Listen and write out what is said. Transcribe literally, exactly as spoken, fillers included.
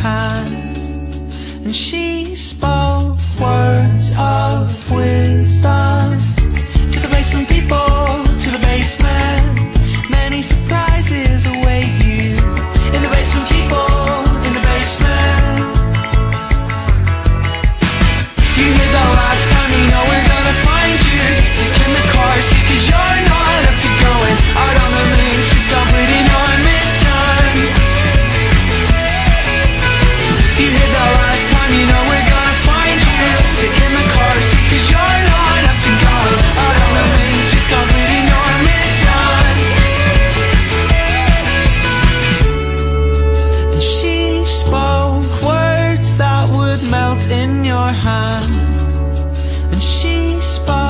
hands. And she spoke words of wisdom to the basement people, to the basement. Many surprises await you in the basement, people, in the basement. You hear the last time, you know we're gonna find you sick in the car seat, cause you're not up to going out on the main streets, completing our mission. You hear the last time, you know we're gonna find you sick in the car seat, cause you're not up to going out on the main streets, completing our mission. And she spoke words that would melt in your hands. And she spoke